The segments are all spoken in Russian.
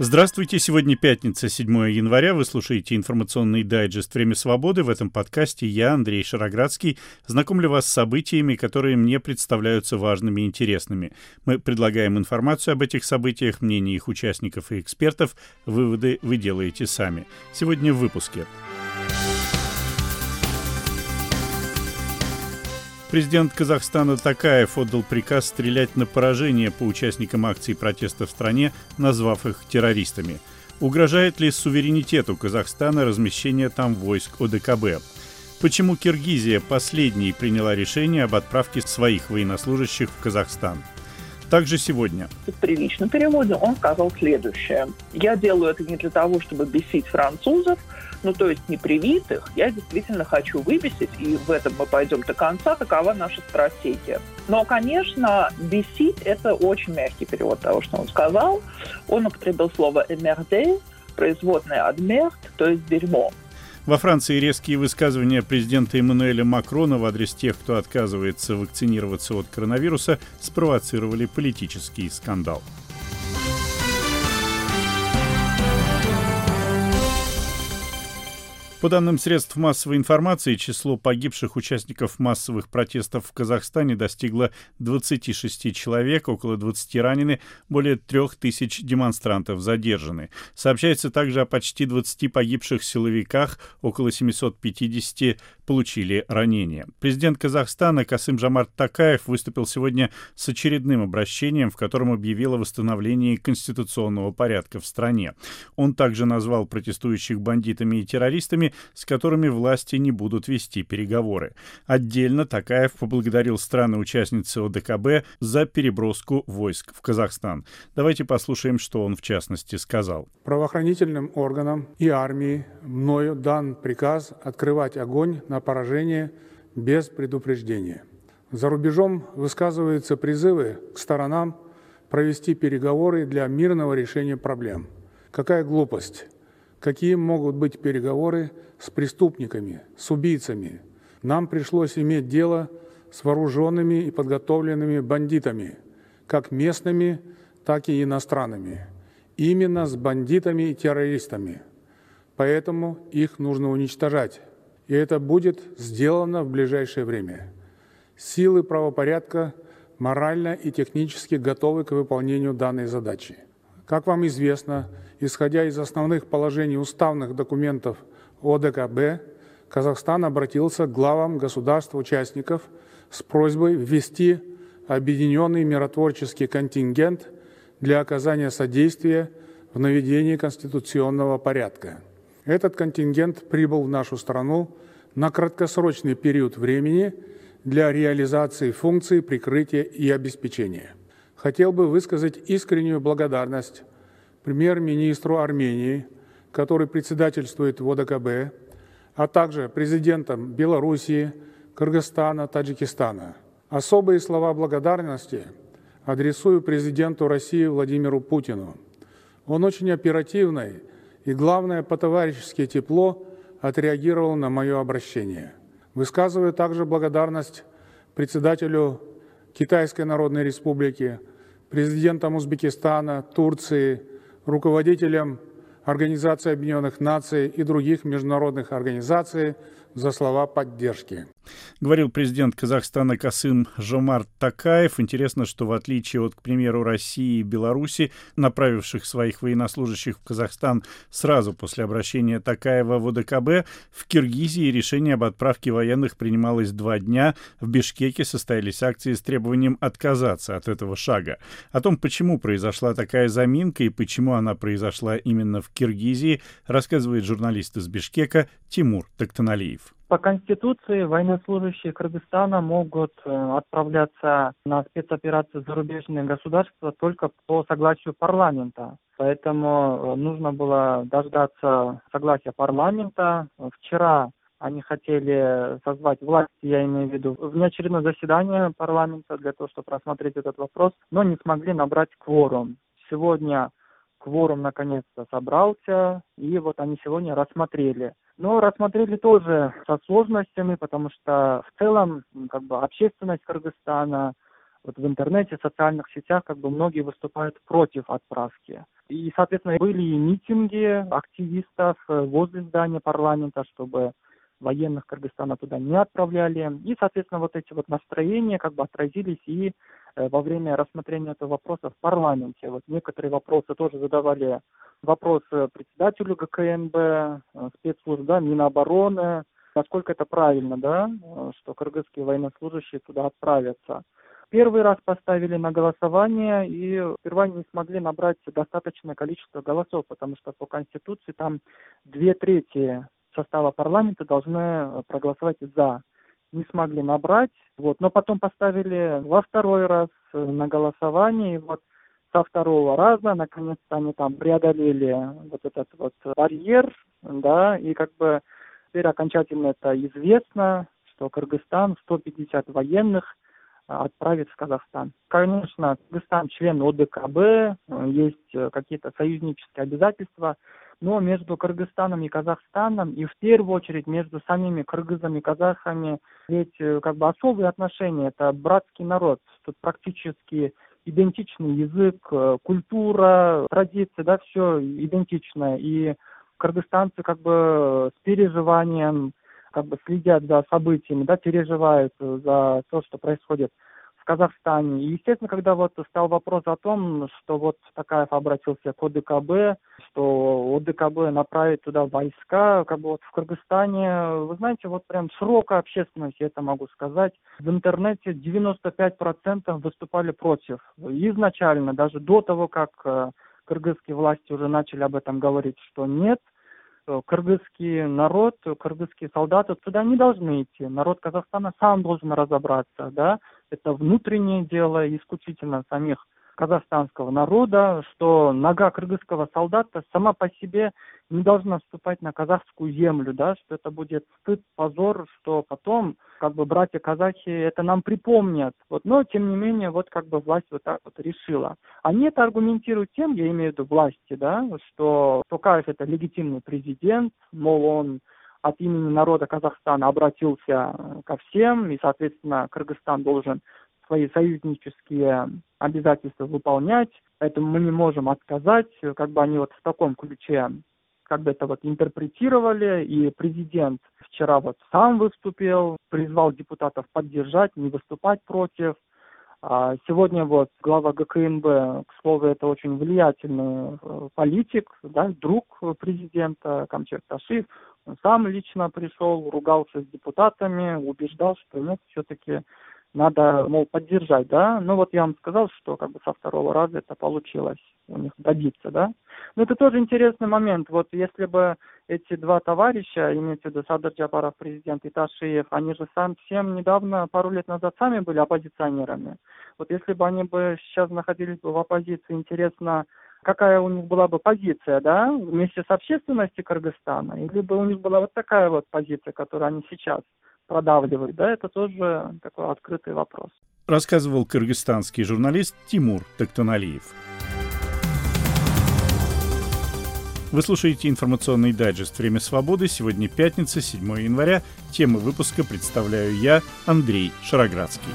Здравствуйте, сегодня пятница, 7 января. Вы слушаете информационный дайджест «Время свободы». В этом подкасте я, Андрей Шароградский, знакомлю вас с событиями, которые мне представляются важными и интересными. Мы предлагаем информацию об этих событиях, мнения их участников и экспертов. Выводы вы делаете сами. Сегодня в выпуске. Президент Казахстана Токаев отдал приказ стрелять на поражение по участникам акций протеста в стране, назвав их террористами. Угрожает ли суверенитету Казахстана размещение там войск ОДКБ? Почему Киргизия последней приняла решение об отправке своих военнослужащих в Казахстан? Также сегодня. В приличном переводе он сказал следующее. Я делаю это не для того, чтобы бесить французов, то есть непривитых. Я действительно хочу выбесить, и в этом мы пойдем до конца. Такова наша стратегия. Но, конечно, бесить – это очень мягкий перевод того, что он сказал. Он употребил слово «эмерде», производное от «мерд», то есть «дерьмо». Во Франции резкие высказывания президента Эммануэля Макрона в адрес тех, кто отказывается вакцинироваться от коронавируса, спровоцировали политический скандал. По данным средств массовой информации, число погибших участников массовых протестов в Казахстане достигло 26 человек, около 20 ранены, более 3000 демонстрантов задержаны. Сообщается также о почти 20 погибших силовиках, около 750 получили ранения. Президент Казахстана Касым-Жомарт Токаев выступил сегодня с очередным обращением, в котором объявил о восстановлении конституционного порядка в стране. Он также назвал протестующих бандитами и террористами, с которыми власти не будут вести переговоры. Отдельно Токаев поблагодарил страны-участницы ОДКБ за переброску войск в Казахстан. Давайте послушаем, что он в частности сказал. Правоохранительным органам и армии мною дан приказ открывать огонь на поражение без предупреждения. За рубежом высказываются призывы к сторонам провести переговоры для мирного решения проблем. Какая глупость! Какие могут быть переговоры с преступниками, с убийцами? Нам пришлось иметь дело с вооруженными и подготовленными бандитами, как местными, так и иностранными. Именно с бандитами и террористами. Поэтому их нужно уничтожать. И это будет сделано в ближайшее время. Силы правопорядка морально и технически готовы к выполнению данной задачи. Как вам известно, исходя из основных положений уставных документов ОДКБ, Казахстан обратился к главам государств-участников с просьбой ввести объединенный миротворческий контингент для оказания содействия в наведении конституционного порядка. Этот контингент прибыл в нашу страну на краткосрочный период времени для реализации функций прикрытия и обеспечения. Хотел бы высказать искреннюю благодарность премьер-министру Армении, который председательствует в ОДКБ, а также президентам Белоруссии, Кыргызстана, Таджикистана. Особые слова благодарности адресую президенту России Владимиру Путину. Он очень оперативно и, главное, по-товарищески тепло отреагировал на мое обращение. Высказываю также благодарность председателю Китайской Народной Республики, президентам Узбекистана, Турции, руководителям Организации Объединенных Наций и других международных организаций за слова поддержки. Говорил президент Казахстана Касым-Жомарт Токаев. Интересно, что в отличие от, к примеру, России и Беларуси, направивших своих военнослужащих в Казахстан сразу после обращения Токаева в ОДКБ, в Киргизии решение об отправке военных принималось 2 дня. В Бишкеке состоялись акции с требованием отказаться от этого шага. О том, почему произошла такая заминка и почему она произошла именно в Киргизии, рассказывает журналист из Бишкека Тимур Токтаналиев. По Конституции военнослужащие Кыргызстана могут отправляться на спецоперации в зарубежные государства только по согласию парламента. Поэтому нужно было дождаться согласия парламента. Вчера они хотели созвать власть, я имею в виду, внеочередное заседание парламента для того, чтобы рассмотреть этот вопрос, но не смогли набрать кворум. Сегодня кворум наконец-то собрался, и вот они сегодня рассмотрели. Но рассмотрели тоже со сложностями, потому что в целом общественность Кыргызстана, вот в интернете, в социальных сетях как бы многие выступают против отправки. И, соответственно, были и митинги активистов возле здания парламента, чтобы военных Кыргызстана туда не отправляли. И, соответственно, вот эти вот настроения как бы отразились и во время рассмотрения этого вопроса в парламенте. Вот некоторые вопросы тоже задавали вопросы председателю ГКНБ, спецслужб, да, Минобороны, насколько это правильно, да, что кыргызские военнослужащие туда отправятся. Первый раз поставили на голосование, и сперва не смогли набрать достаточное количество голосов, потому что по Конституции там 2/3 состава парламента должны проголосовать «за». Не смогли набрать, вот, но потом поставили во второй раз на голосование, и вот со второго раза, наконец-то, они там преодолели вот этот вот барьер, да, и как бы теперь окончательно это известно, что Кыргызстан 150 военных отправит в Казахстан. Конечно, Кыргызстан член ОДКБ, есть какие-то союзнические обязательства, но между Кыргызстаном и Казахстаном, и в первую очередь между самими кыргызами и казахами, ведь как бы особые отношения, это братский народ, тут практически идентичный язык, культура, традиции, да, все идентичное, и кыргызстанцы как бы с переживанием как бы следят за событиями, да, переживают за то, что происходит в Казахстане. И, естественно, когда вот стал вопрос о том, что вот Такаев обратился к ОДКБ, что ОДКБ направит туда войска, как бы вот в Кыргызстане, вы знаете, вот прям широкая общественность, я это могу сказать, в интернете 95% выступали против. Изначально, даже до того, как кыргызские власти уже начали об этом говорить, что нет, кыргызский народ, кыргызские солдаты туда не должны идти. Народ Казахстана сам должен разобраться, да. Это внутреннее дело исключительно самих казахстанского народа, что нога кыргызского солдата сама по себе не должна вступать на казахскую землю, да, что это будет стыд, позор, что потом как бы братья-казахи это нам припомнят. Вот, но тем не менее вот как бы власть вот так вот решила. Они это аргументируют тем, я имею в виду власти, да, что Токаев это легитимный президент, мол, он от имени народа Казахстана обратился ко всем, и, соответственно, Кыргызстан должен свои союзнические обязательства выполнять, поэтому мы не можем отказать, как бы они вот в таком ключе как бы это вот интерпретировали, и президент вчера вот сам выступил, призвал депутатов поддержать, не выступать против. Сегодня вот глава ГКНБ, к слову, это очень влиятельный политик, да, друг президента Камчек Ташиев, он сам лично пришел, ругался с депутатами, убеждал, что нет, все-таки надо, мол, поддержать, да. Ну вот я вам сказал, что как бы со второго раза это получилось у них добиться, да. Но это тоже интересный момент. Вот если бы эти два товарища, имеется в виду Садыр Джапаров, президент, и Ташиев, они же совсем недавно, пару лет назад, сами были оппозиционерами. Вот если бы они бы сейчас находились бы в оппозиции, интересно, какая у них была бы позиция, да, вместе с общественностью Кыргызстана, или бы у них была вот такая вот позиция, которую они сейчас продавливают, да, это тоже такой открытый вопрос. Рассказывал кыргызстанский журналист Тимур Токтоналиев. Вы слушаете информационный дайджест «Время свободы». Сегодня пятница, 7 января. Темы выпуска представляю я, Андрей Шароградский.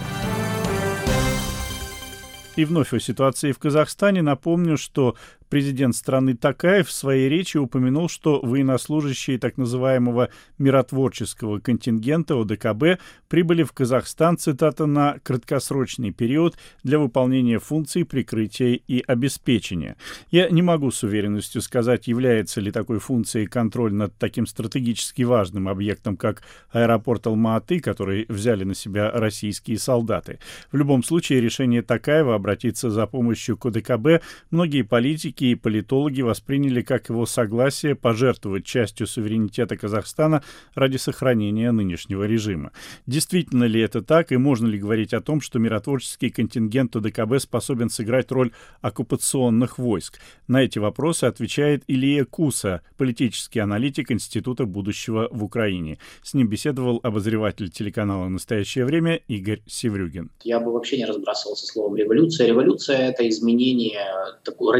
И вновь о ситуации в Казахстане. Напомню, что президент страны Такаев в своей речи упомянул, что военнослужащие так называемого миротворческого контингента ОДКБ прибыли в Казахстан, цитата, на краткосрочный период для выполнения функций прикрытия и обеспечения. Я не могу с уверенностью сказать, является ли такой функцией контроль над таким стратегически важным объектом, как аэропорт Алма-Аты, который взяли на себя российские солдаты. В любом случае, решение Такаева обратиться за помощью к ОДКБ многие политики и политологи восприняли как его согласие пожертвовать частью суверенитета Казахстана ради сохранения нынешнего режима. Действительно ли это так, и можно ли говорить о том, что миротворческий контингент ОДКБ способен сыграть роль оккупационных войск? На эти вопросы отвечает Илья Куса, политический аналитик Института будущего в Украине. С ним беседовал обозреватель телеканала «Настоящее время» Игорь Севрюгин. Я бы вообще не разбрасывался словом «революция». Революция — это изменение, такое радикальное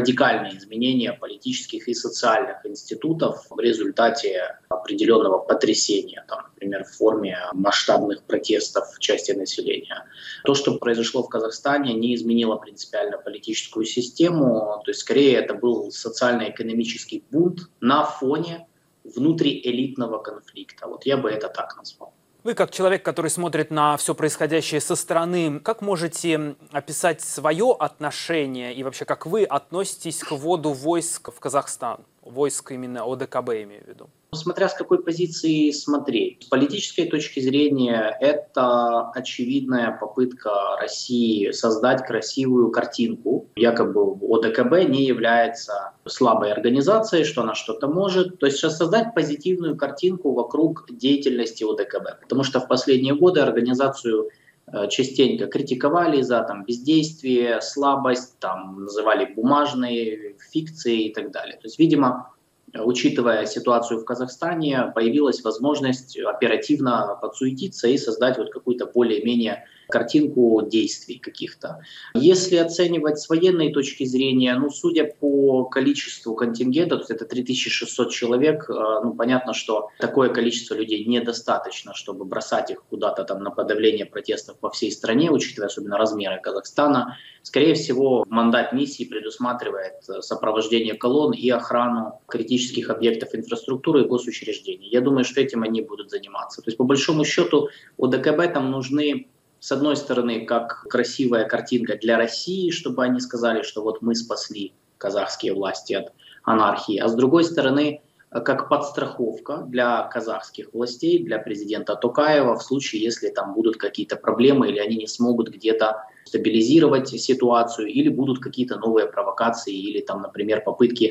радикальные изменения политических и социальных институтов в результате определенного потрясения, там, например, в форме масштабных протестов в части населения. То, что произошло в Казахстане, не изменило принципиально политическую систему, то есть скорее это был социально-экономический бунт на фоне внутриэлитного конфликта. Вот я бы это так назвал. Вы, как человек, который смотрит на все происходящее со стороны, как можете описать свое отношение и вообще как вы относитесь к вводу войск в Казахстан? Войск именно ОДКБ, имею в виду. Смотря с какой позиции смотреть. С политической точки зрения это очевидная попытка России создать красивую картинку. Якобы ОДКБ не является слабой организацией, что она что-то может. То есть создать позитивную картинку вокруг деятельности ОДКБ. Потому что в последние годы организацию частенько критиковали за бездействие, слабость, называли бумажной фикцией и так далее. То есть, видимо, учитывая ситуацию в Казахстане, появилась возможность оперативно подсуетиться и создать какую-то более-менее картинку действий каких-то. Если оценивать с военной точки зрения, судя по количеству контингента, то есть это 3600 человек, понятно, что такое количество людей недостаточно, чтобы бросать их куда-то на подавление протестов по всей стране, учитывая особенно размеры Казахстана. Скорее всего, мандат миссии предусматривает сопровождение колонн и охрану критических объектов инфраструктуры и госучреждений. Я думаю, что этим они будут заниматься. То есть, по большому счету, ОДКБ там нужны, с одной стороны, как красивая картинка для России, чтобы они сказали, что вот мы спасли казахские власти от анархии, а с другой стороны, как подстраховка для казахских властей, для президента Токаева в случае, если там будут какие-то проблемы или они не смогут где-то стабилизировать ситуацию, или будут какие-то новые провокации, или например, попытки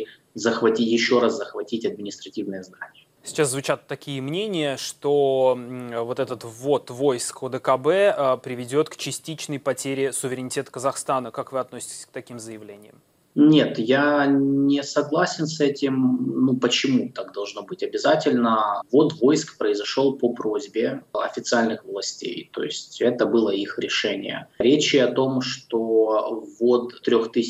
еще раз захватить административное здание. Сейчас звучат такие мнения, что вот этот ввод войск ОДКБ приведет к частичной потере суверенитета Казахстана. Как вы относитесь к таким заявлениям? Нет, я не согласен с этим. Почему так должно быть обязательно? Ввод войск произошел по просьбе официальных властей, то есть это было их решение. Речи о том, что ввод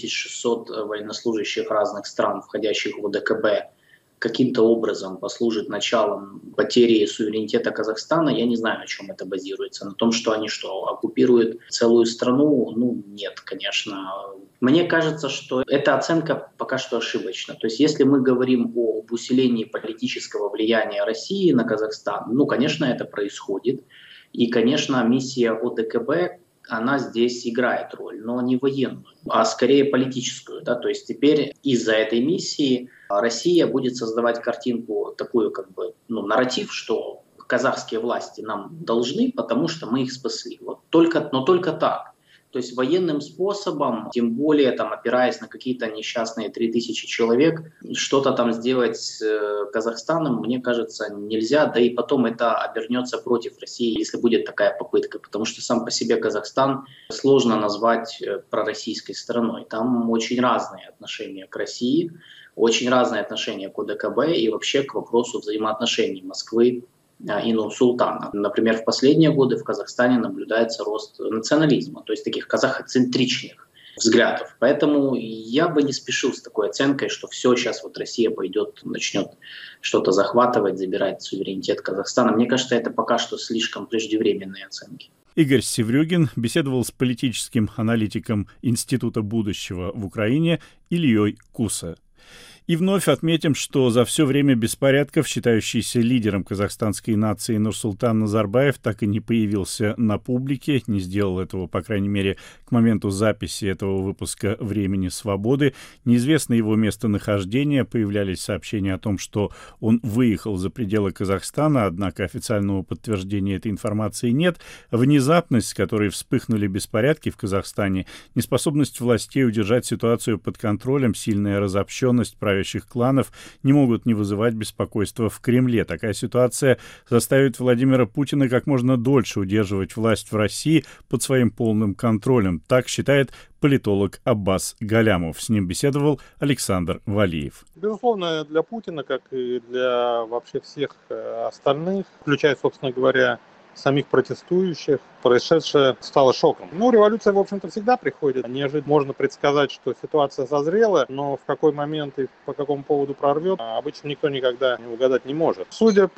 3600 военнослужащих разных стран, входящих в ОДКБ, каким-то образом послужит началом потери суверенитета Казахстана, я не знаю, на чем это базируется. На том, что они оккупируют целую страну? Нет, конечно. Мне кажется, что эта оценка пока что ошибочна. То есть если мы говорим об усилении политического влияния России на Казахстан, конечно, это происходит. И, конечно, миссия ОДКБ, она здесь играет роль, но не военную, а скорее политическую. То есть теперь из-за этой миссии Россия будет создавать картинку, такую нарратив, что казахские власти нам должны, потому что мы их спасли. Но только так. То есть военным способом, тем более опираясь на какие-то несчастные 3000 человек, что-то сделать с Казахстаном, мне кажется, нельзя. Да и потом это обернется против России, если будет такая попытка. Потому что сам по себе Казахстан сложно назвать пророссийской страной. Там очень разные отношения к России, очень разные отношения к ОДКБ и вообще к вопросу взаимоотношений Москвы и Нур-Султана. Например, в последние годы в Казахстане наблюдается рост национализма, то есть таких казахоцентричных взглядов. Поэтому я бы не спешил с такой оценкой, что все, сейчас Россия начнет что-то захватывать, забирать суверенитет Казахстана. Мне кажется, это пока что слишком преждевременные оценки. Игорь Севрюгин беседовал с политическим аналитиком Института будущего в Украине Ильей Куса. И вновь отметим, что за все время беспорядков считающийся лидером казахстанской нации Нурсултан Назарбаев так и не появился на публике, не сделал этого, по крайней мере, к моменту записи этого выпуска «Времени свободы». Неизвестно его местонахождение, появлялись сообщения о том, что он выехал за пределы Казахстана, однако официального подтверждения этой информации нет. Внезапность, с которой вспыхнули беспорядки в Казахстане, неспособность властей удержать ситуацию под контролем, сильная разобщенность правящих кланов не могут не вызывать беспокойства в Кремле. Такая ситуация заставит Владимира Путина как можно дольше удерживать власть в России под своим полным контролем. Так считает политолог Аббас Галямов. С ним беседовал Александр Валиев. Безусловно, для Путина, как и для вообще всех остальных, включая, собственно говоря, самих протестующих происшедшее стало шоком. Революция, в общем-то, всегда приходит неожиданно. Можно предсказать, что ситуация созрела, но в какой момент и по какому поводу прорвет, обычно никто никогда угадать не может. Судя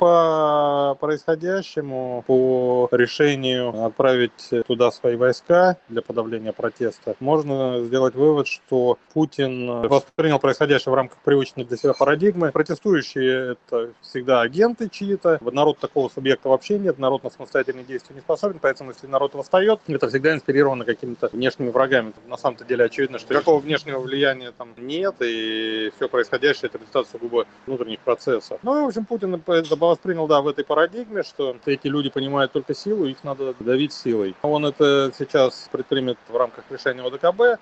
по происходящему, по решению отправить туда свои войска для подавления протеста, можно сделать вывод, что Путин воспринял происходящее в рамках привычной для себя парадигмы. Протестующие — это всегда агенты чьи-то. Народ такого субъекта вообще нет, народ на самостоятельные действия не способен, поэтому если народ восстает, это всегда инспирировано какими-то внешними врагами. На самом-то деле очевидно, что никакого внешнего влияния там нет, и все происходящее — это результат сугубо внутренних процессов. В общем, Путин это воспринял, в этой парадигме, что эти люди понимают только силу, их надо давить силой. Он это сейчас предпримет в рамках решения ОДКБ,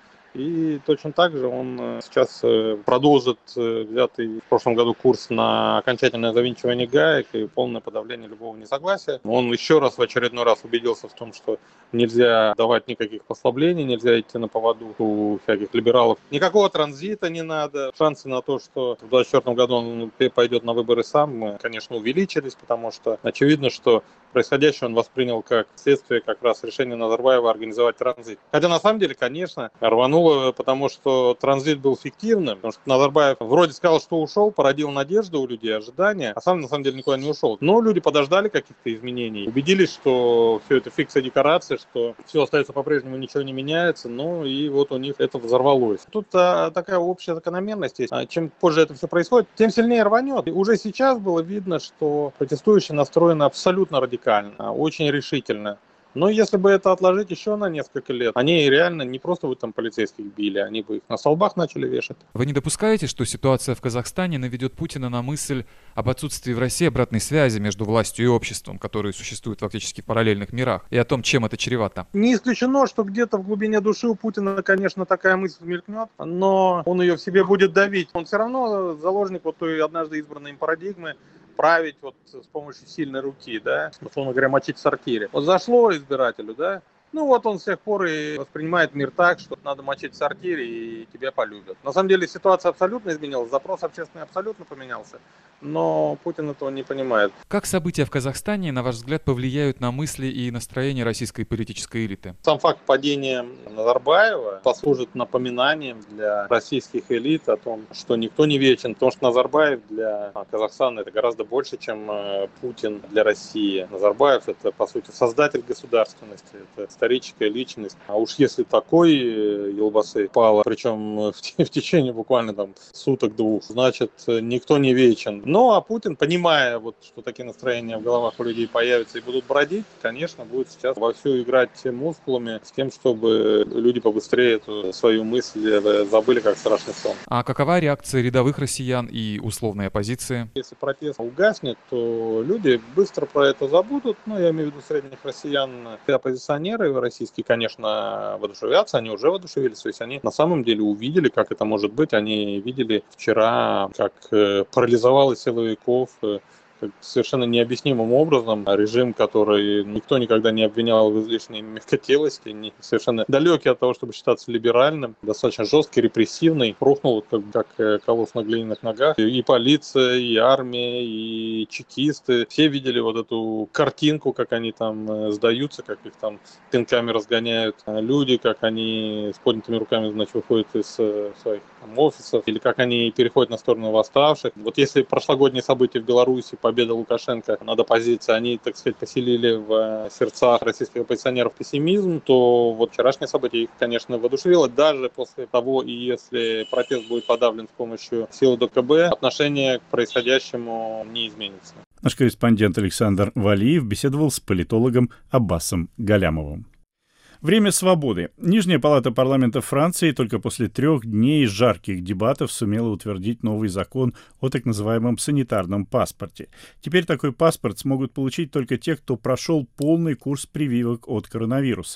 и точно так же он сейчас продолжит взятый в прошлом году курс на окончательное завинчивание гаек и полное подавление любого несогласия. Он еще раз, в очередной раз убедился в том, что нельзя давать никаких послаблений, нельзя идти на поводу у всяких либералов. Никакого транзита не надо. Шансы на то, что в 2024 году он пойдет на выборы сам, конечно, увеличились, потому что очевидно, что происходящее он воспринял как следствие как раз решения Назарбаева организовать транзит. Хотя на самом деле, конечно, рвануло, потому что транзит был фиктивным, потому что Назарбаев вроде сказал, что ушел, породил надежду у людей, ожидания, а сам на самом деле никуда не ушел. Но люди подождали каких-то изменений, убедились, что все это фикция декорации, что все остается по-прежнему, ничего не меняется, и вот у них это взорвалось. Тут такая общая закономерность есть. Чем позже это все происходит, тем сильнее рванет. И уже сейчас было видно, что протестующие настроены абсолютно радикально, очень решительно. Но если бы это отложить еще на несколько лет, они реально не просто бы там полицейских били, они бы их на столбах начали вешать. Вы не допускаете, что ситуация в Казахстане наведет Путина на мысль об отсутствии в России обратной связи между властью и обществом, которые существуют фактически в параллельных мирах, и о том, чем это чревато? Не исключено, что где-то в глубине души у Путина, конечно, такая мысль мелькнет, но он ее в себе будет давить. Он все равно заложник той однажды избранной им парадигмы, править с помощью сильной руки, условно говоря, мочить в сортире. Зашло избирателю, он с тех пор и воспринимает мир так, что надо мочить в сортире и тебя полюбят. На самом деле ситуация абсолютно изменилась, запрос общественный абсолютно поменялся, но Путин этого не понимает. Как события в Казахстане, на ваш взгляд, повлияют на мысли и настроение российской политической элиты? Сам факт падения Назарбаева послужит напоминанием для российских элит о том, что никто не вечен, потому что Назарбаев для Казахстана это гораздо больше, чем Путин для России. Назарбаев это, по сути, создатель государственности, это историческая личность. А уж если такой елбасы пало, причем в течение буквально суток-двух, значит, никто не вечен. А Путин, понимая, что такие настроения в головах у людей появятся и будут бродить, конечно, будет сейчас вовсю играть мускулами с тем, чтобы люди побыстрее эту свою мысль забыли, как страшный сон. А какова реакция рядовых россиян и условной оппозиции? Если протест угаснет, то люди быстро про это забудут. Я имею в виду средних россиян. И оппозиционеры российские, конечно, воодушевятся, они уже воодушевились. То есть они на самом деле увидели, как это может быть. Они видели вчера, как парализовалось силовиков совершенно необъяснимым образом. Режим, который никто никогда не обвинял в излишней мягкотелости, совершенно далекий от того, чтобы считаться либеральным, достаточно жесткий, репрессивный, рухнул как колосс на глиняных ногах. И полиция, и армия, и чекисты. Все видели эту картинку, как они там сдаются, как их там пинками разгоняют люди, как они с поднятыми руками, выходят из своих офисов, или как они переходят на сторону восставших. Если прошлогодние события в Беларуси, победа Лукашенко над оппозицией, они, так сказать, поселили в сердцах российских оппозиционеров пессимизм, то вчерашнее событие их, конечно, воодушевило. Даже после того, и если протест будет подавлен с помощью сил ДКБ, отношение к происходящему не изменится. Наш корреспондент Александр Валиев беседовал с политологом Аббасом Галямовым. Время свободы. Нижняя палата парламента Франции только после 3 дней жарких дебатов сумела утвердить новый закон о так называемом санитарном паспорте. Теперь такой паспорт смогут получить только те, кто прошел полный курс прививок от коронавируса.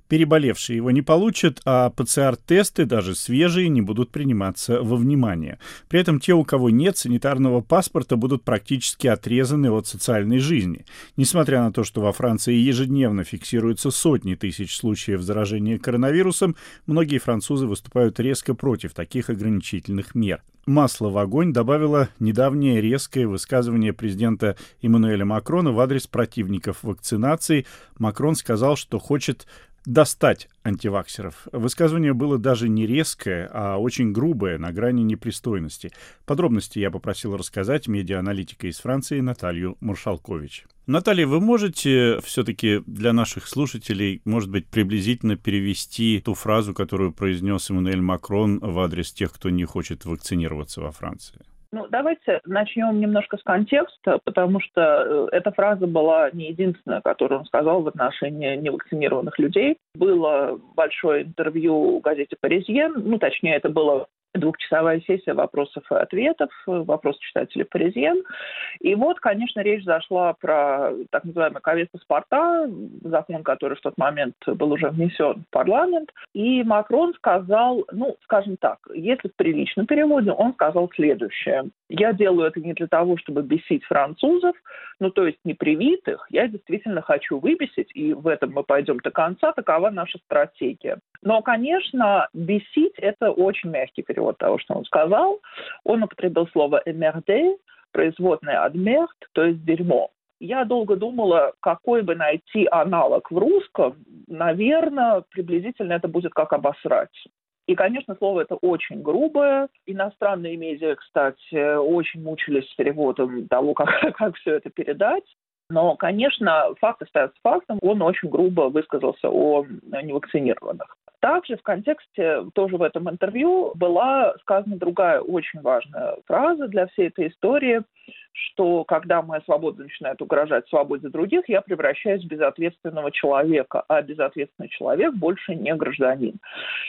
Переболевшие его не получат, а ПЦР-тесты, даже свежие, не будут приниматься во внимание. При этом те, у кого нет санитарного паспорта, будут практически отрезаны от социальной жизни. Несмотря на то, что во Франции ежедневно фиксируются сотни тысяч случаев заражения коронавирусом, многие французы выступают резко против таких ограничительных мер. Масло в огонь добавило недавнее резкое высказывание президента Эммануэля Макрона в адрес противников вакцинации. Макрон сказал, что хочет достать антиваксеров. Высказывание было даже не резкое, а очень грубое, на грани непристойности. Подробности я попросил рассказать медиа-аналитика из Франции Наталью Маршалкович. Наталья, вы можете все-таки для наших слушателей, может быть, приблизительно перевести ту фразу, которую произнес Эммануэль Макрон в адрес тех, кто не хочет вакцинироваться во Франции? Давайте начнем немножко с контекста, потому что эта фраза была не единственная, которую он сказал в отношении невакцинированных людей. Было большое интервью в газете «Паризьен», точнее, это было двухчасовая сессия вопросов и ответов, вопрос читателей «Паризьен». И вот, конечно, речь зашла про так называемый ковид-паспорта, закон, который в тот момент был уже внесен в парламент. И Макрон сказал, скажем так, если в приличном переводе, он сказал следующее. Я делаю это не для того, чтобы бесить французов, то есть непривитых. Я действительно хочу выбесить, и в этом мы пойдем до конца, такова наша стратегия. Но, конечно, бесить – это очень мягкий перевод того, что он сказал. Он употребил слово «эмерде», производное от «мерд», то есть «дерьмо». Я долго думала, какой бы найти аналог в русском. Наверное, приблизительно это будет как «обосрать». И, конечно, слово это очень грубое. Иностранные медиа, кстати, очень мучились с переводом того, как все это передать. Но, конечно, факт остается фактом. Он очень грубо высказался о невакцинированных. Также в контексте, тоже в этом интервью, была сказана другая очень важная фраза для всей этой истории, что когда моя свобода начинает угрожать свободе других, я превращаюсь в безответственного человека, а безответственный человек больше не гражданин.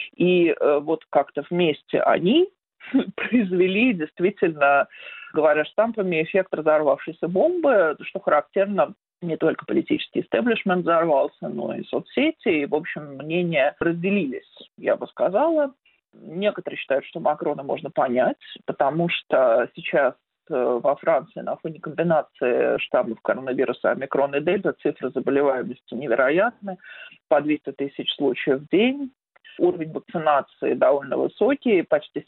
И вот как-то вместе они произвели действительно, говоря штампами, эффект разорвавшейся бомбы, что характерно. Не только политический истеблишмент взорвался, но и соцсети. И, в общем, мнения разделились, я бы сказала. Некоторые считают, что Макрона можно понять, потому что сейчас во Франции на фоне комбинации штаммов коронавируса омикрон и дельта цифры заболеваемости невероятны. По 200 тысяч случаев в день. Уровень вакцинации довольно высокий, почти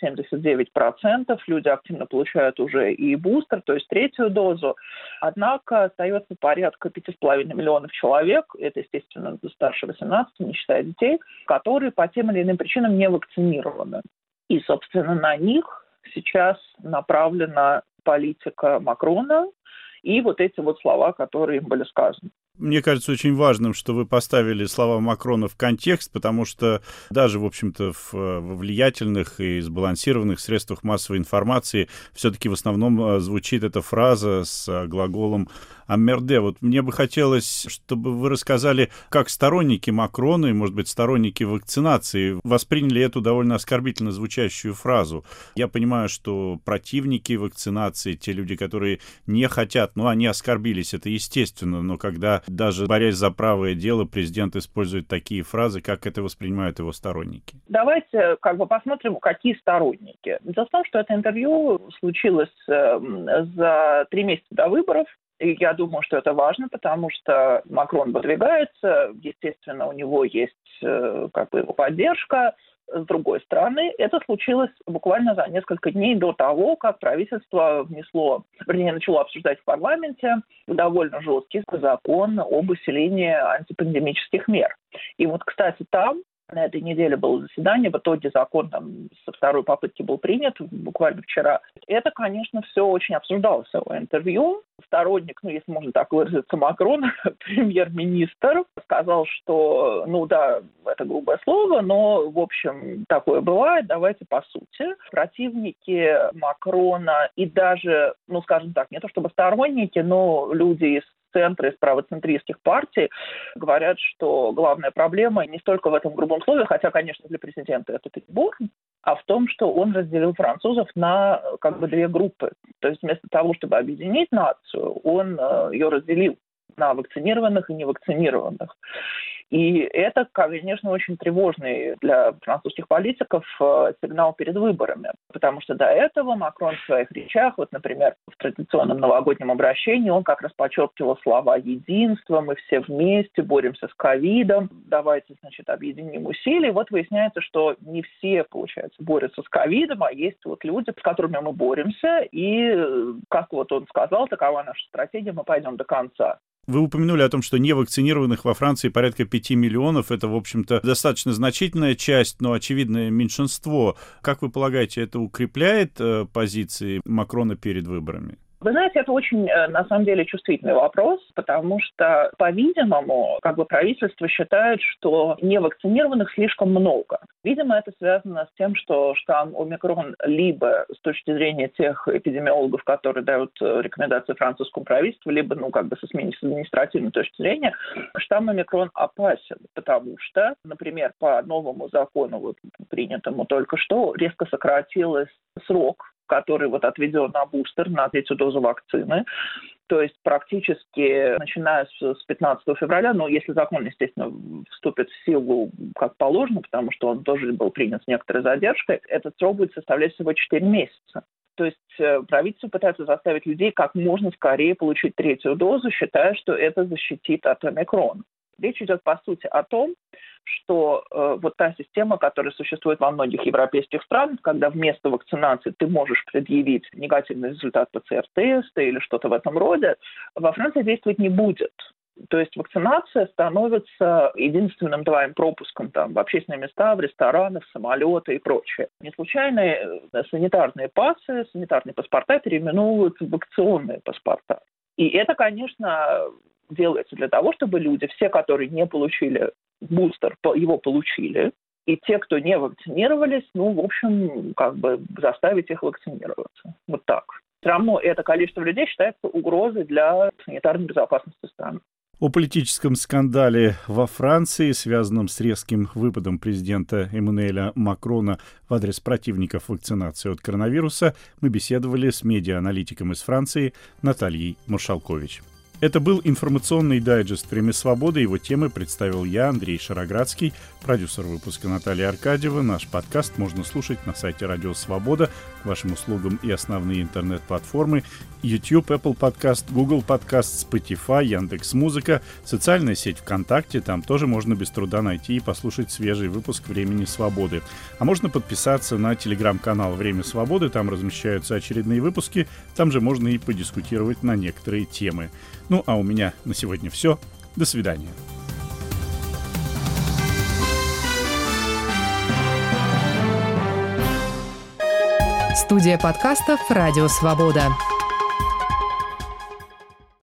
79%. Люди активно получают уже и бустер, то есть третью дозу. Однако остается порядка 5,5 миллионов человек, это, естественно, старше 18, не считая детей, которые по тем или иным причинам не вакцинированы. И, собственно, на них сейчас направлена политика Макрона и вот эти вот слова, которые им были сказаны. Мне кажется очень важным, что вы поставили слова Макрона в контекст, потому что даже, в общем-то, во влиятельных и сбалансированных средствах массовой информации все-таки в основном звучит эта фраза с глаголом «аммерде». Вот мне бы хотелось, чтобы вы рассказали, как сторонники Макрона и, может быть, сторонники вакцинации восприняли эту довольно оскорбительно звучащую фразу. Я понимаю, что противники вакцинации, те люди, которые не хотят, они оскорбились, это естественно, но когда даже борясь за правое дело, президент использует такие фразы, как это воспринимают его сторонники? Давайте посмотрим, какие сторонники. Дело в том, что это интервью случилось за 3 месяца до выборов. И я думаю, что это важно, потому что Макрон выдвигается, естественно, у него есть его поддержка. С другой стороны, это случилось буквально за несколько дней до того, как правительство начало обсуждать в парламенте довольно жесткий закон об усилении антипандемических мер. И вот, кстати, там на этой неделе было заседание, в итоге закон со второй попытки был принят буквально вчера. Это, конечно, все очень обсуждалось в интервью. Сторонник, если можно так выразиться, Макрона, премьер-министр, сказал, что, это грубое слово, но, в общем, такое бывает, давайте по сути. Противники Макрона и даже, скажем так, не то чтобы сторонники, но люди из центра, из правоцентристских партий говорят, что главная проблема не столько в этом грубом слове, хотя, конечно, для президента это перебор, а в том, что он разделил французов на 2 группы. То есть вместо того, чтобы объединить нацию, он ее разделил на вакцинированных и невакцинированных. И это, конечно, очень тревожный для французских политиков сигнал перед выборами, потому что до этого Макрон в своих речах, вот, например, в традиционном новогоднем обращении, он как раз подчеркивал слова единства, мы все вместе боремся с ковидом, давайте, объединим усилия. Вот выясняется, что не все, получается, борются с ковидом, а есть вот люди, с которыми мы боремся, и, как вот он сказал, такова наша стратегия, мы пойдем до конца. Вы упомянули о том, что невакцинированных во Франции порядка 5 миллионов. Это, в общем-то, достаточно значительная часть, но очевидное меньшинство. Как вы полагаете, это укрепляет позиции Макрона перед выборами? Вы знаете, это очень, на самом деле, чувствительный вопрос, потому что, по-видимому, правительство считает, что невакцинированных слишком много. Видимо, это связано с тем, что штамм омикрон либо с точки зрения тех эпидемиологов, которые дают рекомендации французскому правительству, либо, с административной точки зрения, штамм омикрон опасен, потому что, например, по новому закону, принятому только что, резко сократился срок, который отведен на бустер, на третью дозу вакцины. То есть практически начиная с 15 февраля, если закон, естественно, вступит в силу как положено, потому что он тоже был принят с некоторой задержкой, этот срок будет составлять всего 4 месяца. То есть правительство пытается заставить людей как можно скорее получить третью дозу, считая, что это защитит от омикрона. Речь идет, по сути, о том, что та система, которая существует во многих европейских странах, когда вместо вакцинации ты можешь предъявить негативный результат ПЦР-теста или что-то в этом роде, во Франции действовать не будет. То есть вакцинация становится единственным твоим пропуском в общественные места, в рестораны, в самолеты и прочее. Не случайно санитарные пассы, санитарные паспорта переименовывают в вакцinaционные паспорта. И это, конечно, делается для того, чтобы люди, все, которые не получили бустер, его получили, и те, кто не вакцинировались, заставить их вакцинироваться. Вот так. Все равно это количество людей считается угрозой для санитарной безопасности страны. О политическом скандале во Франции, связанном с резким выпадом президента Эммануэля Макрона в адрес противников вакцинации от коронавируса, мы беседовали с медиа-аналитиком из Франции Натальей Маршалкович. Это был информационный дайджест «Время свободы». Его темы представил я, Андрей Шароградский, продюсер выпуска Наталья Аркадьева. Наш подкаст можно слушать на сайте Радио Свобода, к вашим услугам и основные интернет-платформы: YouTube, Apple Podcast, Google Podcast, Spotify, Яндекс.Музыка, социальная сеть ВКонтакте. Там тоже можно без труда найти и послушать свежий выпуск «Времени свободы». А можно подписаться на телеграм-канал «Время свободы». Там размещаются очередные выпуски. Там же можно и подискутировать на некоторые темы. А у меня на сегодня все. До свидания. Студия подкастов «Радио Свобода».